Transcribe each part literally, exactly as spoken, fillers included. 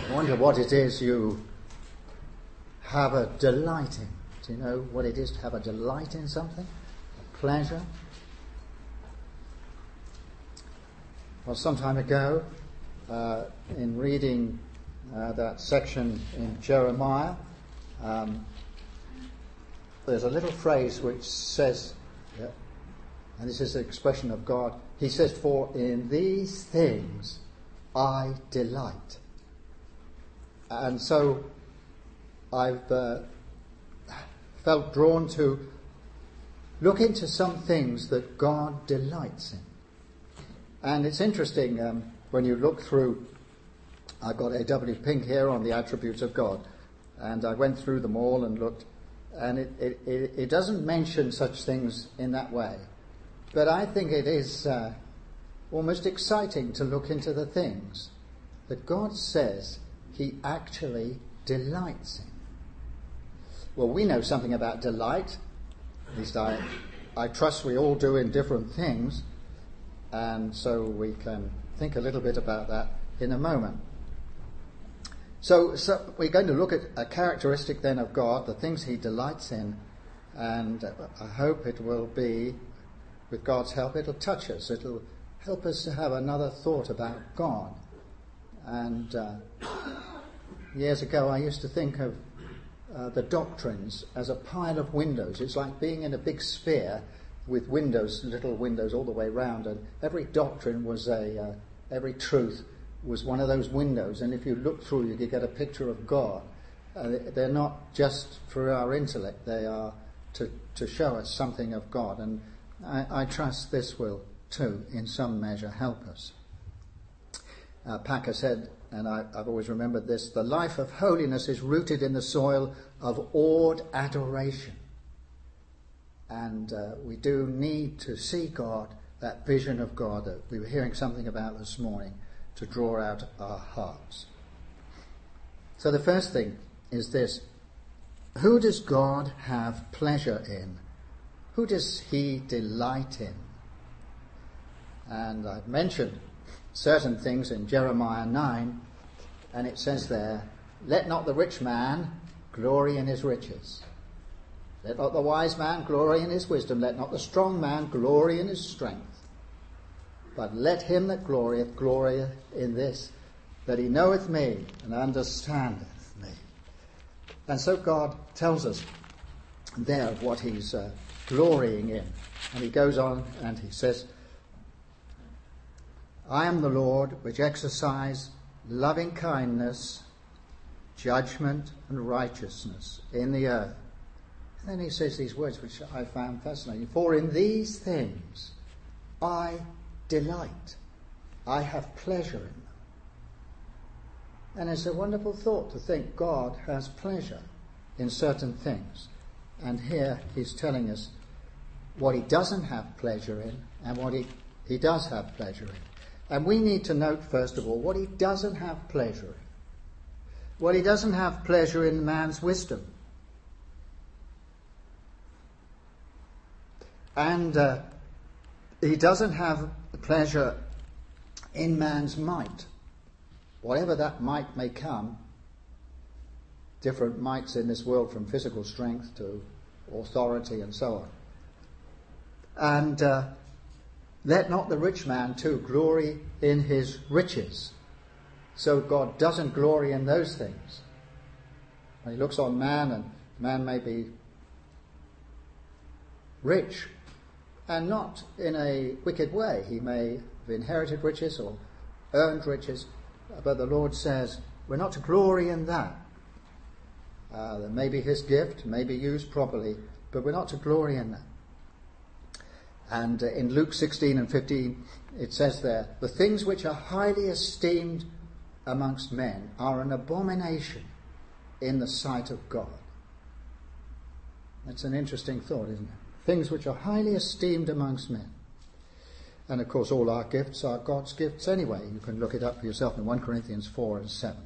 I wonder what it is you have a delight in. Do you know what it is to have a delight in something? A pleasure? Well, some time ago, uh, in reading uh, that section in Jeremiah, um, there's a little phrase which says, yeah, and this is the expression of God, he says, "For in these things I delight." And so I've uh, felt drawn to look into some things that God delights in. And it's interesting um, when you look through, I've got A W Pink here on the attributes of God, and I went through them all and looked, and it, it, it, it doesn't mention such things in that way. But I think it is uh, almost exciting to look into the things that God says he actually delights in. Well, we know something about delight. At least I, I trust we all do in different things. And so we can think a little bit about that in a moment. So, so we're going to look at a characteristic then of God, the things he delights in. And I hope it will be, with God's help, it'll touch us. It'll help us to have another thought about God. And uh, years ago I used to think of uh, the doctrines as a pile of windows. It's like being in a big sphere with windows, little windows all the way round, and every doctrine was a, uh, every truth was one of those windows, and if you look through you could get a picture of God. Uh, they're not just for our intellect, they are to, to show us something of God, and I, I trust this will too, in some measure, help us. Uh, Packer said, and I, I've always remembered this, the life of holiness is rooted in the soil of awed adoration. And uh, we do need to see God, that vision of God that we were hearing something about this morning, to draw out our hearts. So the first thing is this: who does God have pleasure in? Who does he delight in? And I've mentioned certain things in Jeremiah nine, and it says there, "Let not the rich man glory in his riches. Let not the wise man glory in his wisdom. Let not the strong man glory in his strength. But let him that glorieth glory in this, that he knoweth me and understandeth me." And so God tells us there of what he's uh, glorying in. And he goes on and he says, "I am the Lord which exercise loving kindness, judgment and righteousness in the earth." And then he says these words which I found fascinating. "For in these things I delight. I have pleasure in them." And it's a wonderful thought to think God has pleasure in certain things. And here he's telling us what he doesn't have pleasure in and what he, he does have pleasure in. And we need to note, first of all, what he doesn't have pleasure in. Well, he doesn't have pleasure in man's wisdom. And uh, he doesn't have pleasure in man's might. Whatever that might may come, different mights in this world, from physical strength to authority and so on. And uh, let not the rich man too glory in his riches. So God doesn't glory in those things. When he looks on man, and man may be rich, and not in a wicked way. He may have inherited riches or earned riches, but the Lord says we're not to glory in that. Uh, that may be his gift, may be used properly, but we're not to glory in that. And uh, in Luke sixteen and fifteen, it says there, "The things which are highly esteemed amongst men are an abomination in the sight of God." That's an interesting thought, isn't it? Things which are highly esteemed amongst men. And of course all our gifts are God's gifts anyway. You can look it up for yourself in First Corinthians four and seven.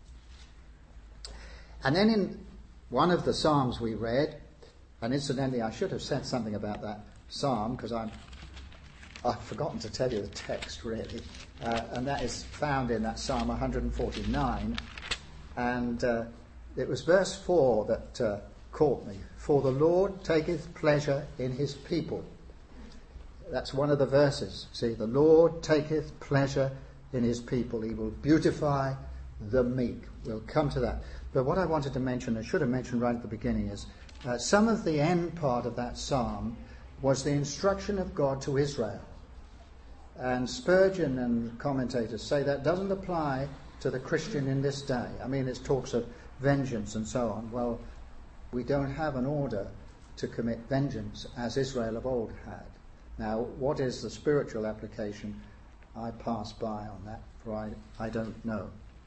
And then in one of the Psalms we read, and incidentally I should have said something about that Psalm, because I'm I've forgotten to tell you the text really, uh, and that is found in that Psalm one forty-nine, And uh, it was verse four that uh, caught me. For the Lord taketh pleasure in his people. That's one of the verses. See, the Lord taketh pleasure in his people. He will beautify the meek. We'll come to that. But what I wanted to mention, I should have mentioned right at the beginning, is uh, some of the end part of that psalm was the instruction of God to Israel. And Spurgeon and commentators say that doesn't apply to the Christian in this day. I mean, it talks of vengeance and so on. Well, we don't have an order to commit vengeance as Israel of old had. Now, what is the spiritual application? I pass by on that, for I, I don't know.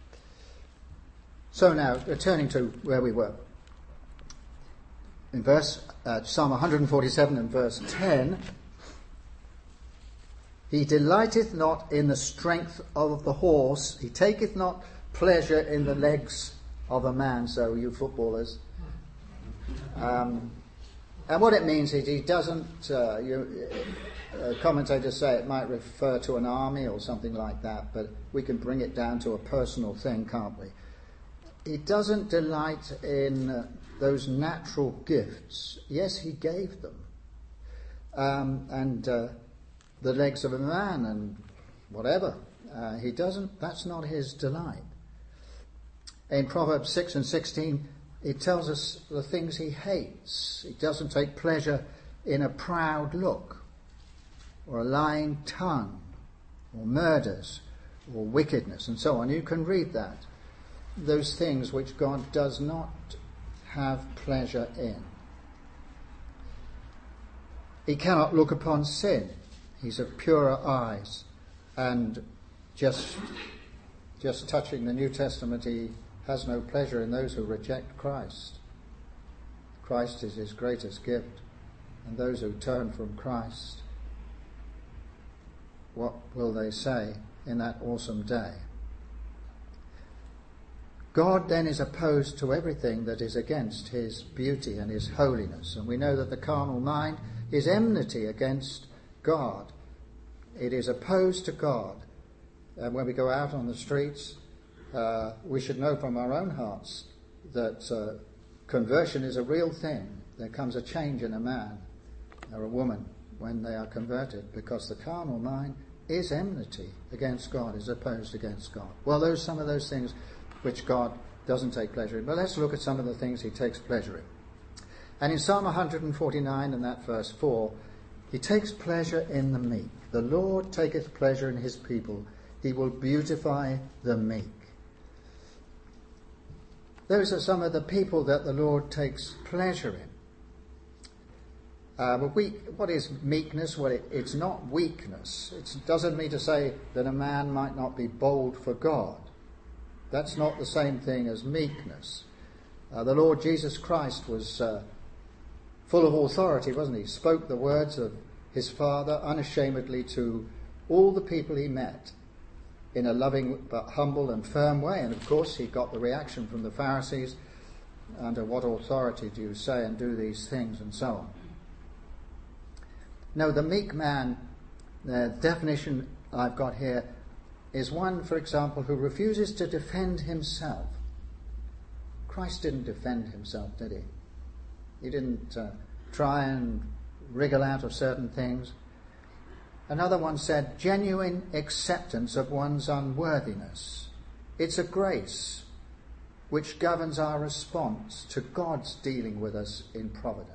So now, returning to where we were. In verse uh, Psalm one forty-seven and verse ten, he delighteth not in the strength of the horse, he taketh not pleasure in the legs of a man. So you footballers. Um, and what it means is he doesn't, uh, you, uh, commentators say it might refer to an army or something like that, but we can bring it down to a personal thing, can't we? He doesn't delight in uh, those natural gifts. Yes, he gave them. Um, and uh, the legs of a man and whatever. Uh, he doesn't, that's not his delight. In Proverbs six and sixteen, it tells us the things he hates. He doesn't take pleasure in a proud look, or a lying tongue, or murders, or wickedness, and so on. You can read that. Those things which God does not have pleasure in. He cannot look upon sin. He's of purer eyes. And just, just touching the New Testament, he has no pleasure in those who reject Christ. Christ is his greatest gift. And those who turn from Christ, what will they say in that awesome day? God then is opposed to everything that is against his beauty and his holiness. And we know that the carnal mind is enmity against God. It is opposed to God. And when we go out on the streets, uh, we should know from our own hearts that uh, conversion is a real thing. There comes a change in a man or a woman when they are converted, because the carnal mind is enmity against God, is opposed against God. Well, those some of those things which God doesn't take pleasure in. But let's look at some of the things he takes pleasure in. And in Psalm one forty-nine and that verse four, he takes pleasure in the meek. The Lord taketh pleasure in his people. He will beautify the meek. Those are some of the people that the Lord takes pleasure in. Uh, but weak, what is meekness? Well, it, it's not weakness. It doesn't mean to say that a man might not be bold for God. That's not the same thing as meekness. Uh, the Lord Jesus Christ was uh, full of authority, wasn't he? Spoke the words of his Father unashamedly to all the people he met in a loving but humble and firm way. And of course he got the reaction from the Pharisees, under what authority do you say and do these things, and so on. No, the meek man, the definition I've got here, is one, for example, who refuses to defend himself. Christ didn't defend himself, did he? He didn't uh, try and wriggle out of certain things. Another one said, genuine acceptance of one's unworthiness. It's a grace which governs our response to God's dealing with us in providence.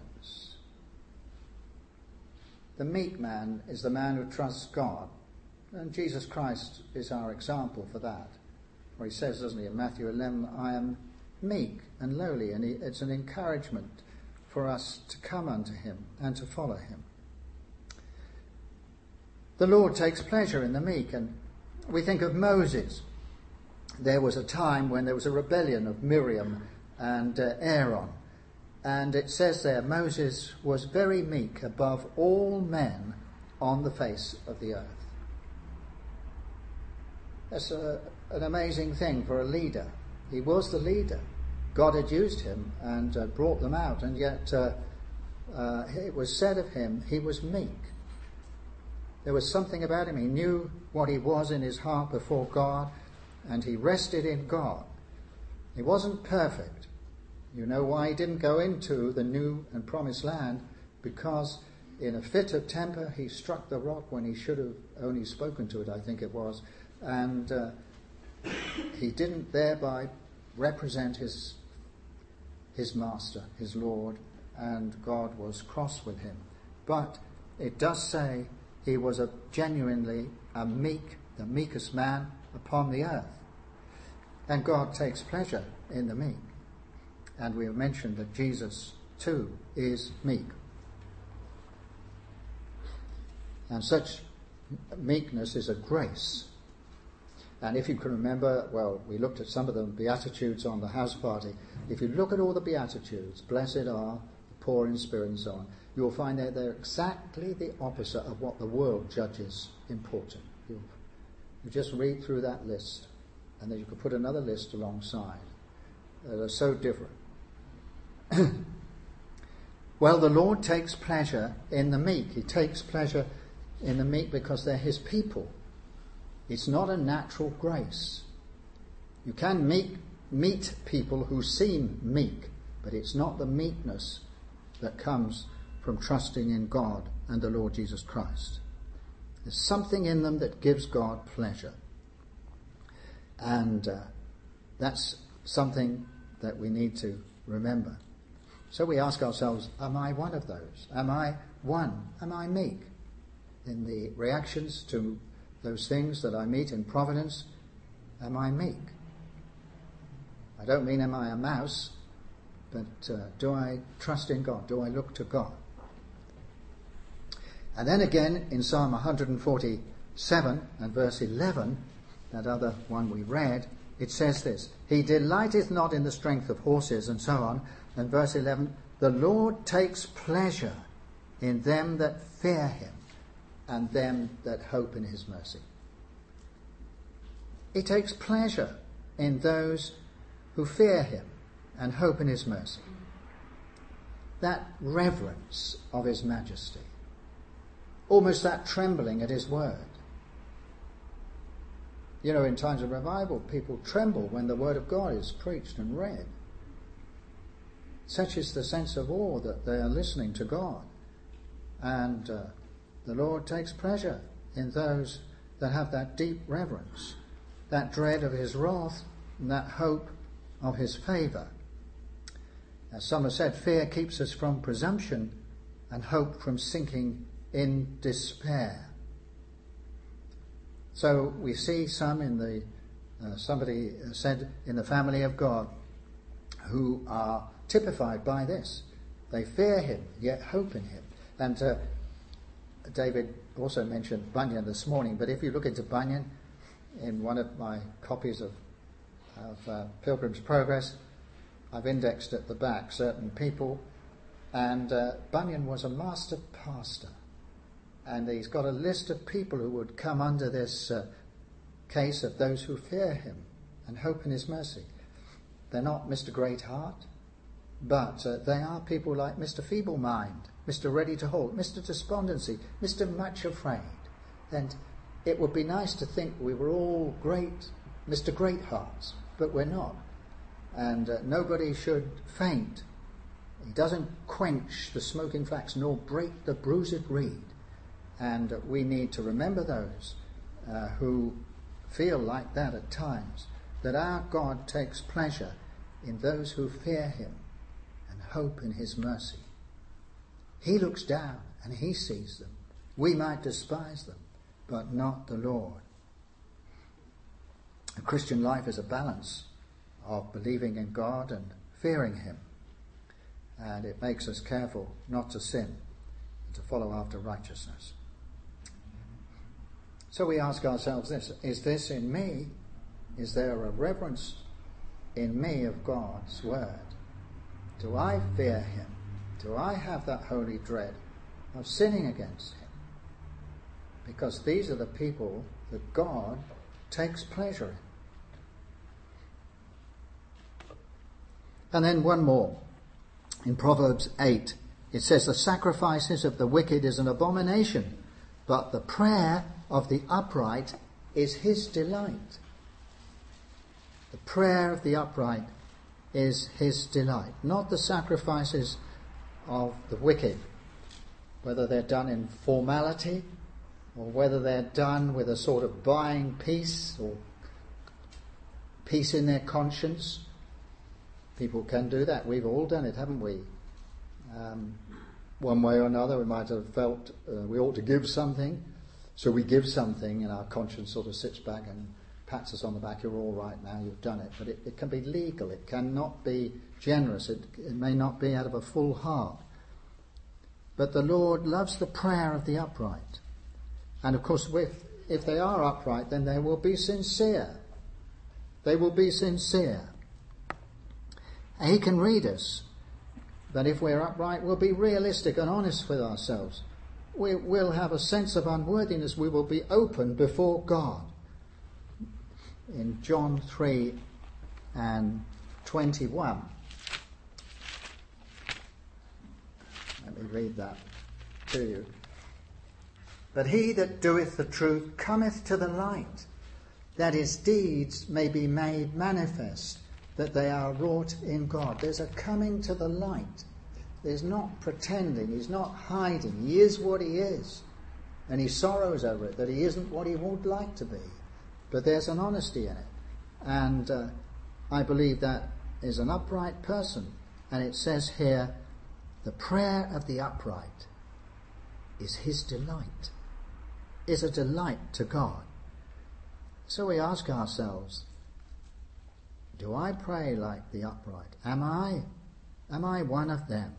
The meek man is the man who trusts God. And Jesus Christ is our example for that. Where he says, doesn't he, in Matthew eleven, I am meek and lowly. And he, it's an encouragement for us to come unto him and to follow him. The Lord takes pleasure in the meek. And we think of Moses. There was a time when there was a rebellion of Miriam and uh, Aaron. And it says there, Moses was very meek above all men on the face of the earth. That's a, an amazing thing for a leader. He was the leader. God had used him and uh, brought them out, and yet uh, uh, it was said of him, he was meek. There was something about him. He knew what he was in his heart before God, and he rested in God. He wasn't perfect. You know why he didn't go into the new and promised land? Because in a fit of temper he struck the rock when he should have only spoken to it, I think it was, and uh, he didn't thereby represent his his master, his Lord, and God was cross with him. But it does say he was a genuinely a meek, the meekest man upon the earth. And God takes pleasure in the meek. And we have mentioned that Jesus too is meek. And such meekness is a grace. And if you can remember, well, we looked at some of the Beatitudes on the house party. If you look at all the Beatitudes, blessed are the poor in spirit and so on, you will find that they're exactly the opposite of what the world judges important. You, you just read through that list, and then you could put another list alongside. They're so different. Well, the Lord takes pleasure in the meek. He takes pleasure in the meek because they're his people. It's not a natural grace. You can meet, meet people who seem meek, but it's not the meekness that comes from trusting in God and the Lord Jesus Christ. There's something in them that gives God pleasure. And uh, that's something that we need to remember. So we ask ourselves, am I one of those? Am I one? Am I meek? In the reactions to those things that I meet in Providence, am I meek? I don't mean am I a mouse, but uh, do I trust in God? Do I look to God? And then again in Psalm one forty-seven and verse eleven, that other one we read, it says this, he delighteth not in the strength of horses, and so on. And verse eleven, the Lord takes pleasure in them that fear him, and them that hope in his mercy. He takes pleasure in those who fear him and hope in his mercy. That reverence of his majesty, almost that trembling at his word. You know, in times of revival, people tremble when the word of God is preached and read. Such is the sense of awe that they are listening to God. And uh, the Lord takes pleasure in those that have that deep reverence, that dread of his wrath, and that hope of his favour. As some have said, fear keeps us from presumption and hope from sinking in despair. So we see some in the, uh, somebody said, in the family of God, who are typified by this. They fear him, yet hope in him. And uh, David also mentioned Bunyan this morning, but if you look into Bunyan, in one of my copies of, of uh, Pilgrim's Progress, I've indexed at the back certain people, and uh, Bunyan was a master pastor, and he's got a list of people who would come under this uh, case of those who fear him and hope in his mercy. They're not Mister Greatheart, but uh, they are people like Mister Feeble-Mind, Mister Ready to Halt, Mister Despondency, Mister Much Afraid. And it would be nice to think we were all great Mister Greathearts, but we're not. And uh, nobody should faint. He doesn't quench the smoking flax nor break the bruised reed. And uh, we need to remember those uh, who feel like that at times, that our God takes pleasure in those who fear him and hope in his mercy. He looks down and he sees them. We might despise them, but not the Lord. A Christian life is a balance of believing in God and fearing him. And it makes us careful not to sin and to follow after righteousness. So we ask ourselves this, is this in me? Is there a reverence in me of God's word? Do I fear him? Do I have that holy dread of sinning against him? Because these are the people that God takes pleasure in. And then one more. In Proverbs eight, it says, the sacrifices of the wicked is an abomination, but the prayer of the upright is his delight. The prayer of the upright is his delight, not the sacrifices of the wicked, whether they're done in formality or whether they're done with a sort of buying peace or peace in their conscience. People can do that. We've all done it, haven't we? Um, one way or another, we might have felt uh, we ought to give something, so we give something and our conscience sort of sits back and pats us on the back. You're all right now, you've done it. But it, it can be legal, it cannot be generous, it, it may not be out of a full heart. But the Lord loves the prayer of the upright. And of course, if, if they are upright, then they will be sincere. They will be sincere. And he can read us, but if we're upright, we'll be realistic and honest with ourselves. We will have a sense of unworthiness. We will be open before God. In John three and twenty-one, let me read that to you. But he that doeth the truth cometh to the light, that his deeds may be made manifest, that they are wrought in God. There's a coming to the light. There's not pretending. He's not hiding. He is what he is. And he sorrows over it, that he isn't what he would like to be. But there's an honesty in it. And uh, I believe that is an upright person. And it says here, the prayer of the upright is his delight, is a delight to God. So we ask ourselves, do I pray like the upright? Am I? Am I one of them?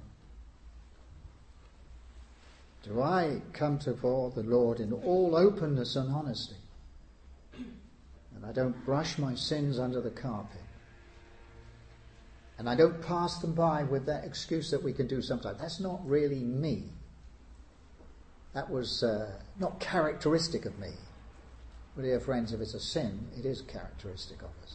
Do I come before the Lord in all openness and honesty? And I don't brush my sins under the carpet. And I don't pass them by with that excuse that we can do sometimes. That's not really me. That was uh, not characteristic of me. But dear friends, if it's a sin, it is characteristic of us.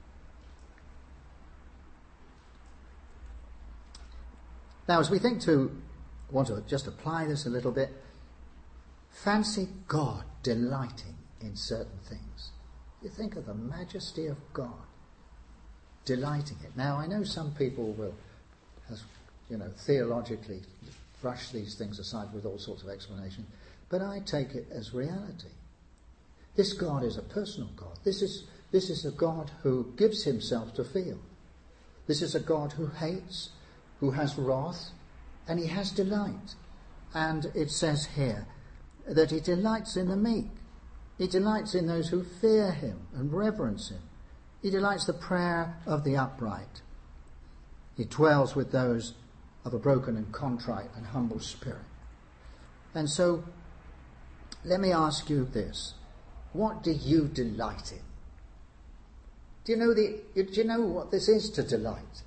Now, as we think to, want to just apply this a little bit, fancy God delighting in certain things. You think of the majesty of God, delighting it. Now, I know some people will, has, you know, theologically brush these things aside with all sorts of explanation, but I take it as reality. This God is a personal God. This is this is a God who gives himself to feel. This is a God who hates, who has wrath, and he has delight. And it says here that he delights in the meek. He delights in those who fear him and reverence him. He delights the prayer of the upright. He dwells with those of a broken and contrite and humble spirit. And so, let me ask you this. What do you delight in? Do you know the? Do you know what this is to delight?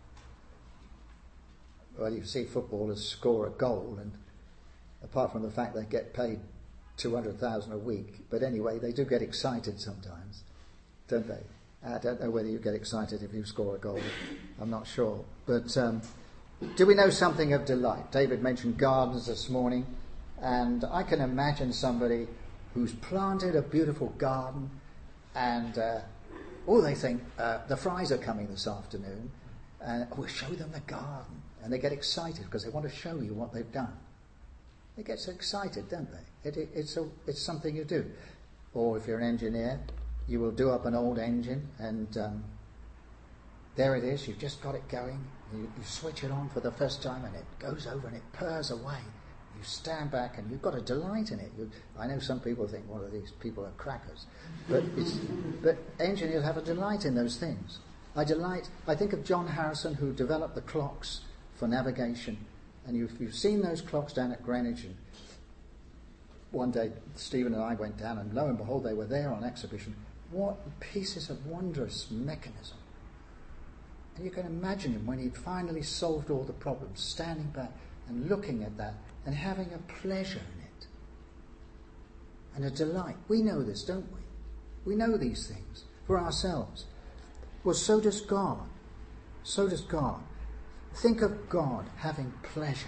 Well, you see footballers score a goal, and apart from the fact they get paid two hundred thousand a week, but anyway, they do get excited sometimes, don't they? I don't know whether you get excited if you score a goal. I'm not sure. But um, do we know something of delight? David mentioned gardens this morning, and I can imagine somebody who's planted a beautiful garden, and uh, oh, they think uh, the Fries are coming this afternoon, and we'll show them the garden, and they get excited because they want to show you what they've done. They get so excited, don't they? It, it, it's, a, it's something you do. Or if you're an engineer, you will do up an old engine, and um, there it is. You've just got it going. You, you switch it on for the first time, and it goes over and it purrs away. You stand back, and you've got a delight in it. You, I know some people think, well, these people are crackers, but it's, but engineers have a delight in those things. I delight. I think of John Harrison, who developed the clocks for navigation, and you've, you've seen those clocks down at Greenwich. And one day, Stephen and I went down, and lo and behold, they were there on exhibition. What pieces of wondrous mechanism. And you can imagine him when he'd finally solved all the problems, standing back and looking at that and having a pleasure in it and a delight. We know this, don't we? We know these things for ourselves. Well, so does God. So does God. Think of God having pleasure.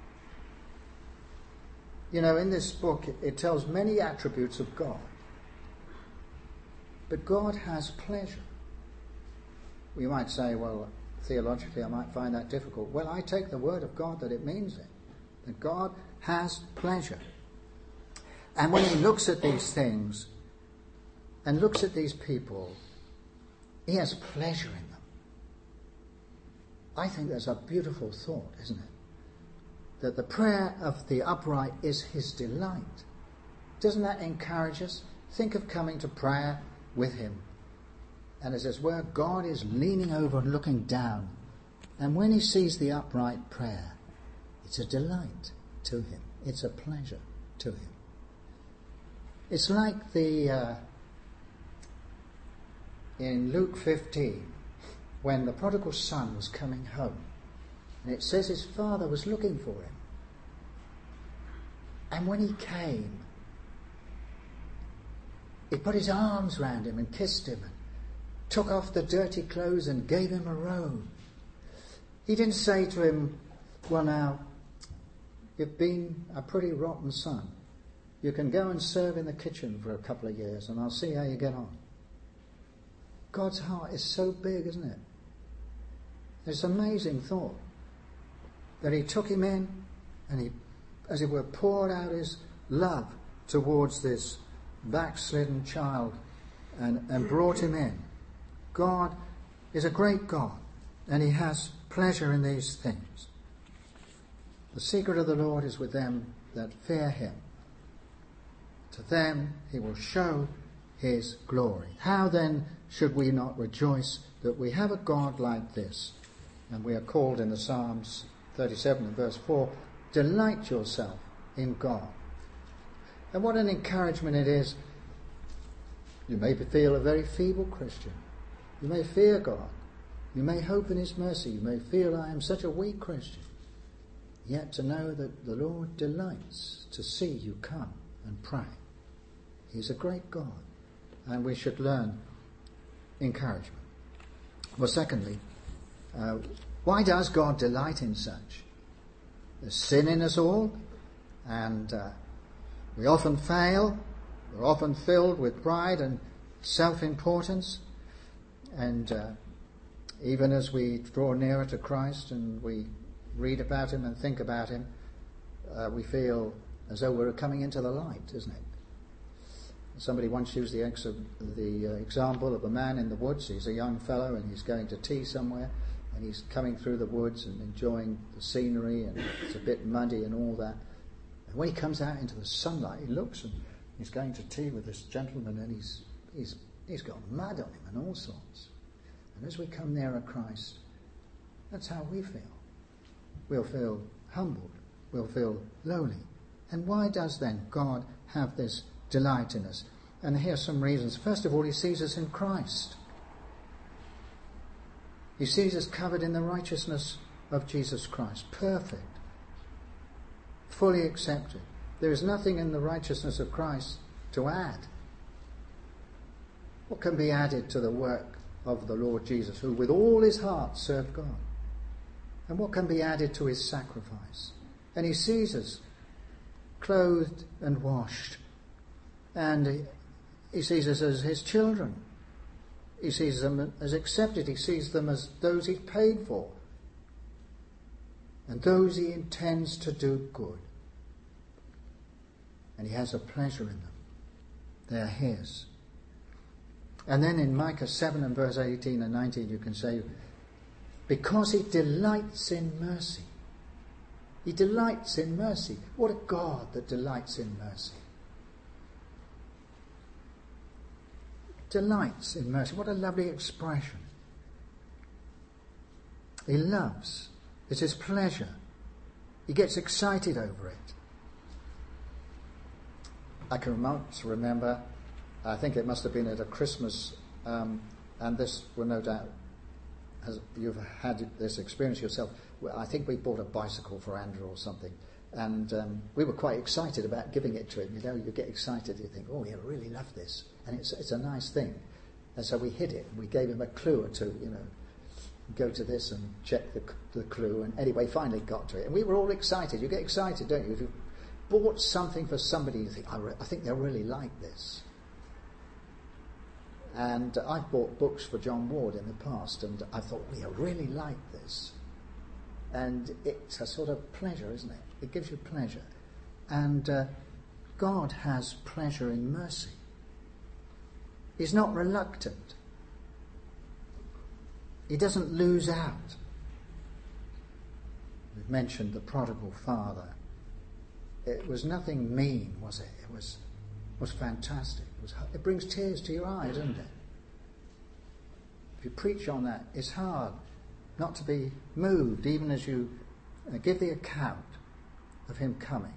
You know, in this book, it tells many attributes of God. But God has pleasure. We might say, well, theologically I might find that difficult. Well, I take the word of God that it means it. That God has pleasure. And when he looks at these things and looks at these people, he has pleasure in them. I think that's a beautiful thought, isn't it? That the prayer of the upright is his delight. Doesn't that encourage us? Think of coming to prayer with him. And as it were, God is leaning over and looking down. And when he sees the upright prayer, it's a delight to him. It's a pleasure to him. It's like the uh, in Luke fifteen, when the prodigal son was coming home. And it says his father was looking for him. And when he came, he put his arms round him and kissed him and took off the dirty clothes and gave him a robe. He didn't say to him, well now, you've been a pretty rotten son. You can go and serve in the kitchen for a couple of years and I'll see how you get on. God's heart is so big, isn't it? It's an amazing thought that he took him in and he, as it were, poured out his love towards this backslidden child and, and brought him in. God is a great God and he has pleasure in these things. The secret of the Lord is with them that fear him. To them he will show his glory. How then should we not rejoice that we have a God like this? And we are called in the Psalms thirty-seven and verse four, delight yourself in God. And what an encouragement it is. You may feel a very feeble Christian. You may fear God. You may hope in his mercy. You may feel I am such a weak Christian. Yet to know that the Lord delights to see you come and pray. He's a great God. And we should learn encouragement. Well, secondly, uh, why does God delight in such? There's sin in us all, and uh, we often fail. We're often filled with pride and self-importance. And uh, even as we draw nearer to Christ and we read about him and think about him, uh, we feel as though we're coming into the light, isn't it? Somebody once used the, ex- the uh, example of a man in the woods. He's a young fellow and he's going to tea somewhere and he's coming through the woods and enjoying the scenery, and it's a bit muddy and all that. And when he comes out into the sunlight, he looks and he's going to tea with this gentleman and he's he's he's got mud on him and all sorts. And as we come nearer Christ, that's how we feel. We'll feel humbled. We'll feel lowly. And why does then God have this delight in us? And here's some reasons. First of all, he sees us in Christ. He sees us covered in the righteousness of Jesus Christ. Perfect. Fully accepted. There is nothing in the righteousness of Christ to add. What can be added to the work of the Lord Jesus, who with all his heart served God? And what can be added to his sacrifice? And he sees us clothed and washed. And he, he sees us as his children. He sees them as accepted. He sees them as those he paid for. And those he intends to do good. And he has a pleasure in them. They are his. And then in Micah seven and verse eighteen and nineteen you can say, because he delights in mercy. He delights in mercy. What a God that delights in mercy. Delights in mercy. What a lovely expression. He loves. It's his pleasure. He gets excited over it. I can remember, I think it must have been at a Christmas, um, and this will no doubt, has, you've had this experience yourself. I think we bought a bicycle for Andrew or something, and um, we were quite excited about giving it to him. You know, you get excited, you think, oh, he'll really love this, and it's it's a nice thing. And so we hid it, and we gave him a clue or two, you know, go to this and check the, the clue, and anyway, finally got to it. And we were all excited. You get excited, don't you? If you bought something for somebody, you think, I, re- I think they'll really like this. And I've bought books for John Ward in the past, and I thought, we really like this. And it's a sort of pleasure, isn't it? It gives you pleasure. And uh, God has pleasure in mercy. He's not reluctant. He doesn't lose out. We've mentioned the prodigal father. It was nothing mean, was it? It was was fantastic. It, was, it brings tears to your eyes, doesn't it? If you preach on that, it's hard not to be moved, even as you uh, give the account of him coming.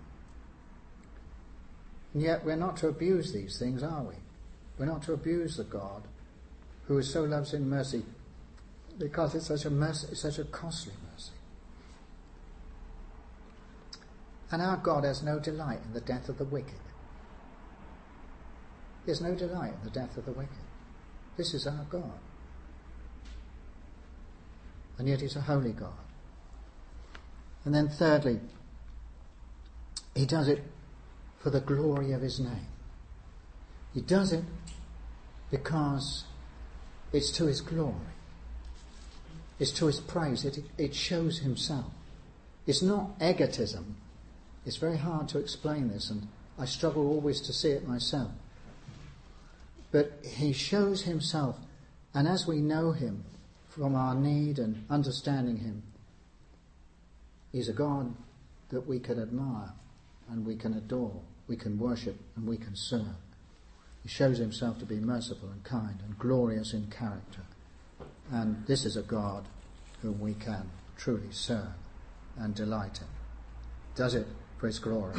And yet we're not to abuse these things, are we? We're not to abuse the God who is so loves in mercy, because it's such a mercy, it's such a costly mercy. And our God has no delight in the death of the wicked. He has no delight in the death of the wicked. This is our God. And yet he's a holy God. And then thirdly, he does it for the glory of his name. He does it because it's to his glory. It's to his praise. It, it shows himself. It's not egotism. It's very hard to explain this, and I struggle always to see it myself. But he shows himself, and as we know him from our need and understanding him, he's a God that we can admire and we can adore, we can worship and we can serve. He shows himself to be merciful and kind and glorious in character. And this is a God whom we can truly serve and delight in. Does it for his glory.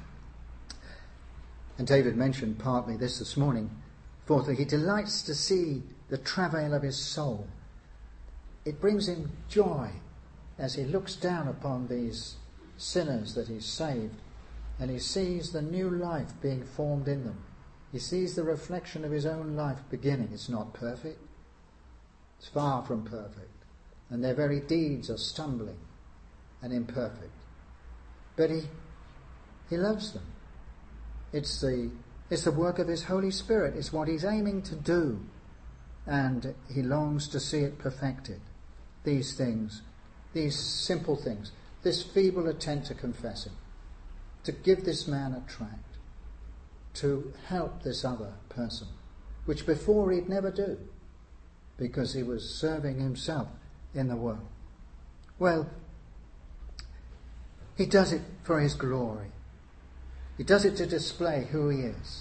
And David mentioned partly this this morning. Fourthly, he delights to see the travail of his soul. It brings him joy as he looks down upon these sinners that he's saved, and he sees the new life being formed in them. He sees the reflection of his own life beginning. It's not perfect. It's far from perfect. And their very deeds are stumbling and imperfect. But he he loves them. It's the it's the work of his Holy Spirit. It's what he's aiming to do. And he longs to see it perfected. These things, these simple things, this feeble attempt to confess him, to give this man a tract, to help this other person, which before he'd never do, because he was serving himself in the world. Well, he does it for his glory. He does it to display who he is.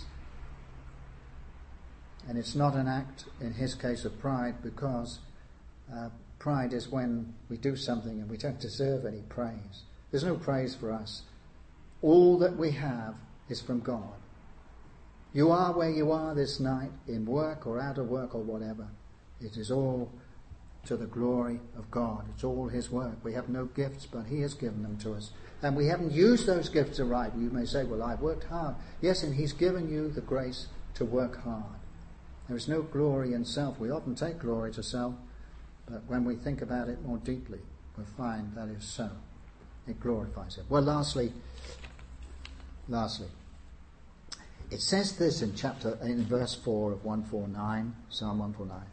And it's not an act, in his case, of pride, because uh, pride is when we do something and we don't deserve any praise. There's no praise for us. All that we have is from God. You are where you are this night, in work or out of work or whatever. It is all to the glory of God. It's all his work. We have no gifts, but he has given them to us. And we haven't used those gifts aright. You may say, well, I've worked hard. Yes, and he's given you the grace to work hard. There is no glory in self. We often take glory to self, but when we think about it more deeply, we'll find that is so. It glorifies him. Well, lastly, lastly, it says this in chapter, in verse four of one forty-nine, Psalm one forty-nine.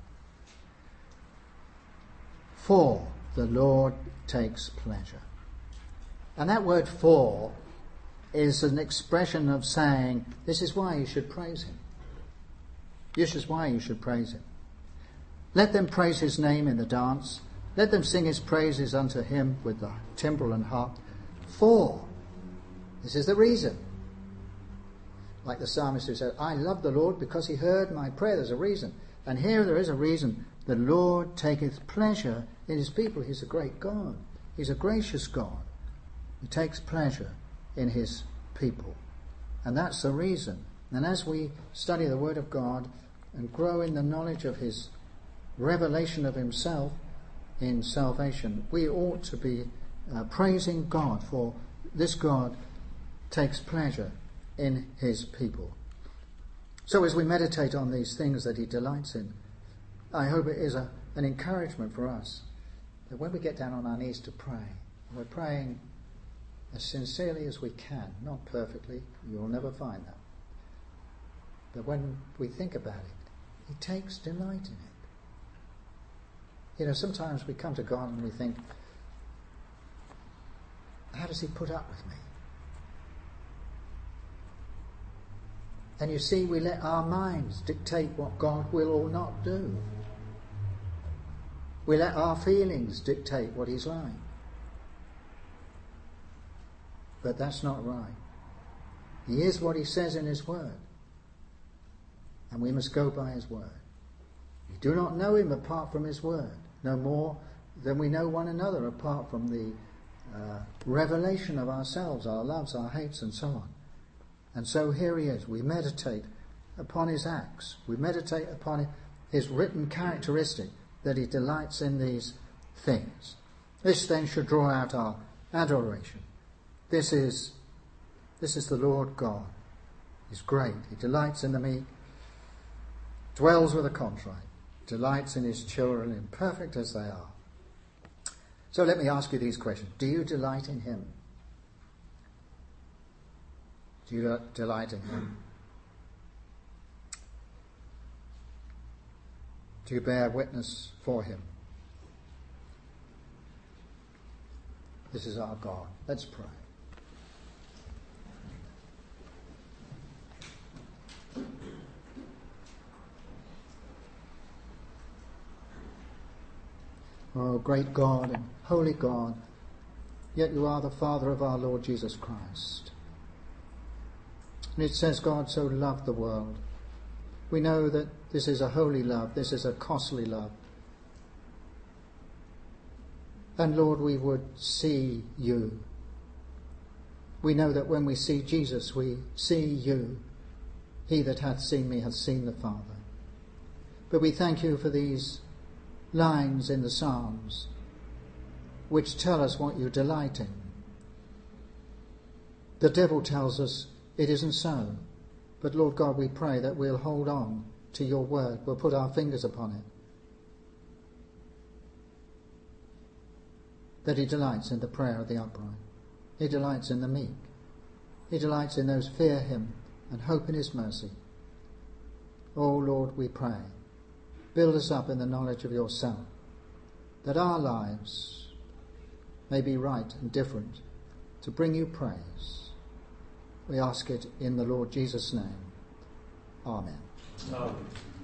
For the Lord takes pleasure. And that word for is an expression of saying, this is why you should praise him. This is why you should praise him. Let them praise his name in the dance. Let them sing his praises unto him with the timbrel and harp. For, this is the reason. Like the psalmist who said, I love the Lord because he heard my prayer. There's a reason. And here there is a reason. The Lord taketh pleasure in his people. He's a great God. He's a gracious God. He takes pleasure in his people. And that's the reason. And as we study the Word of God and grow in the knowledge of his revelation of himself in salvation, we ought to be uh, praising God, for this God takes pleasure in his people. So as we meditate on these things that he delights in, I hope it is a, an encouragement for us that when we get down on our knees to pray, we're praying as sincerely as we can, not perfectly, you'll never find that. But when we think about it, He takes delight in it. You know, sometimes we come to God and we think, how does he put up with me? And you see, we let our minds dictate what God will or not do. We let our feelings dictate what he's like. But that's not right. He is what he says in his word. And we must go by his word. We do not know him apart from his word, no more than we know one another apart from the uh, revelation of ourselves, our loves, our hates, and so on. And so here he is. We meditate upon his acts. We meditate upon his written characteristic, that he delights in these things. This then should draw out our adoration. This is, this is the Lord God. He's great. He delights in the meek, dwells with the contrite, delights in his children, imperfect as they are. So let me ask you these questions. Do you delight in him? Do you delight in him? Do you bear witness for him? This is our God. Let's pray. Oh, great God and holy God, yet you are the Father of our Lord Jesus Christ. And it says God so loved the world. We know that this is a holy love, this is a costly love. And Lord, we would see you. We know that when we see Jesus, we see you. He that hath seen me hath seen the Father. But we thank you for these lines in the Psalms which tell us what you delight in. The devil tells us it isn't so. But Lord God, we pray that we'll hold on to your word. We'll put our fingers upon it. That he delights in the prayer of the upright. He delights in the meek. He delights in those who fear him and hope in his mercy. Oh Lord, we pray, build us up in the knowledge of yourself, that our lives may be right and different to bring you praise. We ask it in the Lord Jesus' name. Amen. Amen.